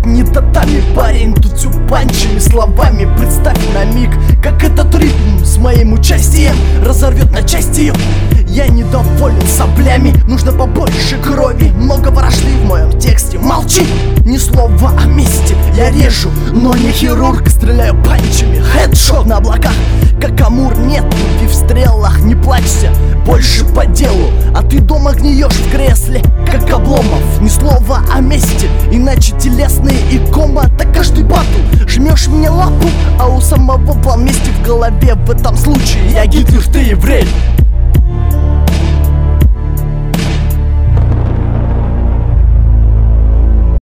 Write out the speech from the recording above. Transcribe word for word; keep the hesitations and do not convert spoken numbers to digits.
не татами, парень, тут все панчами, словами. Представь на миг, как этот ритм с моим участием разорвет на части. Я недоволен соплями, нужно побольше крови. Много ворожды в моем тексте, молчи, ни слова о мести. Я режу, но не хирург, стреляю панчами. Хедшот на облаках, как Амур, нет любви в стрелах. Не плачься, больше по делу, а ты дома гниешь в кресле, как Обломов. Ни слова о мести, иначе телесные и кома. Так каждый батл, жмешь мне лапу, а у самого план мести в голове. В этом случае я Гитлер, ты еврей.